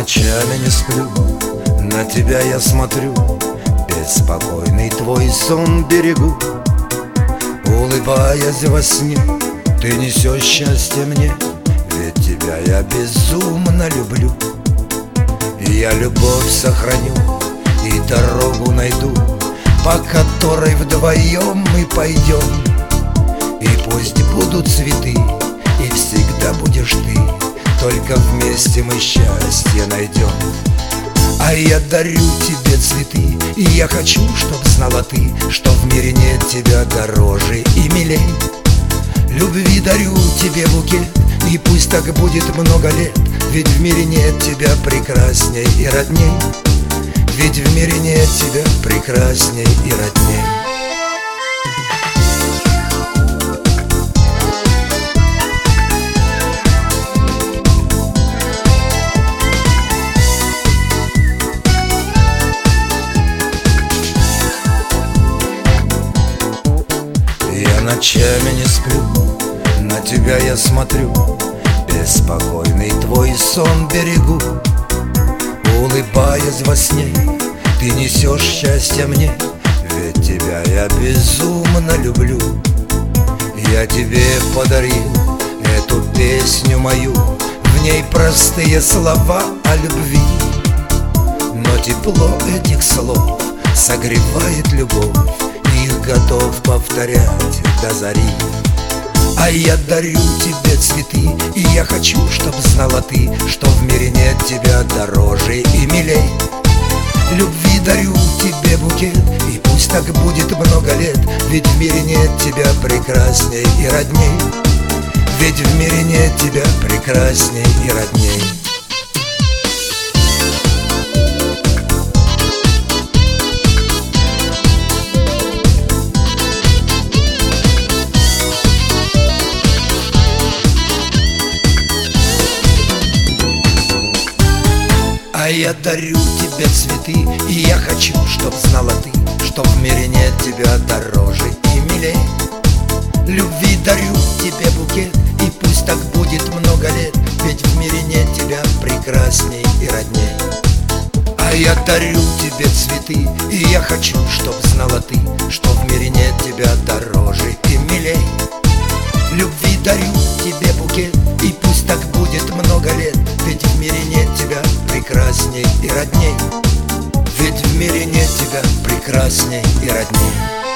ночами не сплю, на тебя я смотрю, беспокойный твой сон берегу. Улыбаясь во сне, ты несешь счастье мне, ведь тебя я безумно люблю. Я любовь сохраню и дорогу найду, по которой вдвоем мы пойдем. И пусть будут цветы, и всегда будешь ты, только вместе мы счастье найдем. А я дарю тебе цветы, и я хочу, чтоб знала ты, что в мире нет тебя дороже и милей. Любви дарю тебе букет, и пусть так будет много лет, ведь в мире нет тебя прекрасней и родней. Ведь в мире нет тебя прекрасней и родней. Я ночами не сплю, на тебя я смотрю, беспокойный твой сон берегу. Улыбаясь во сне, ты несешь счастье мне, ведь тебя я безумно люблю. Я тебе подарил эту песню мою, в ней простые слова о любви, но тепло этих слов согревает любовь, их готов повторять до зари. А я дарю тебе цветы, и я хочу, чтоб знала ты, что в мире нет тебя дороже и милей. Любви дарю тебе букет, и пусть так будет много лет, ведь в мире нет тебя прекрасней и родней. Ведь в мире нет тебя прекрасней и родней. А я дарю тебе цветы, и я хочу, чтоб знала ты, что в мире нет тебя дороже и милей. Любви дарю тебе букет, и пусть так будет много лет, ведь в мире нет тебя прекрасней и родней. А я дарю тебе цветы, и я хочу, чтоб знала ты, что в мире нет тебя дороже и милей. Любви дарю тебе букет, и пусть так будет много лет, ведь в мире нет тебя прекрасней и родней. Ведь в мире нет тебя прекрасней и родней.